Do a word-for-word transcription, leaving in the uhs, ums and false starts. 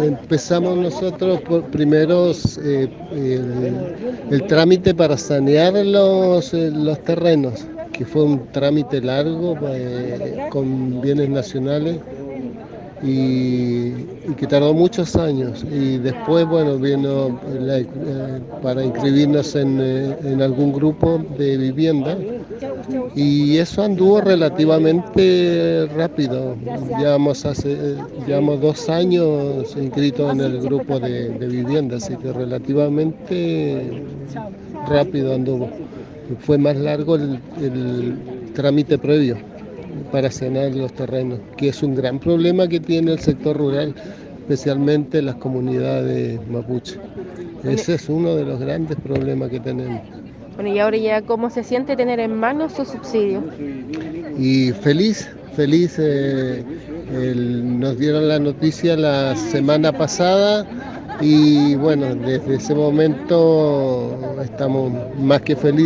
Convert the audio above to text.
empezamos nosotros por primeros eh, el, el trámite para sanear los, eh, los terrenos, que fue un trámite largo eh, con bienes nacionales y, y que tardó muchos años. Y después, bueno, vino la, eh, para inscribirnos en, eh, en algún grupo de vivienda. Y eso anduvo relativamente rápido. Llevamos, hace, llevamos dos años inscritos en el grupo de, de vivienda, así que relativamente rápido anduvo. Fue más largo el, el trámite previo para sanear los terrenos, que es un gran problema que tiene el sector rural, especialmente las comunidades mapuche. Ese es uno de los grandes problemas que tenemos. Bueno, y ahora ya, ¿cómo se siente tener en manos su subsidio? Y feliz, feliz, eh, el, nos dieron la noticia la semana pasada y bueno, desde ese momento estamos más que felices.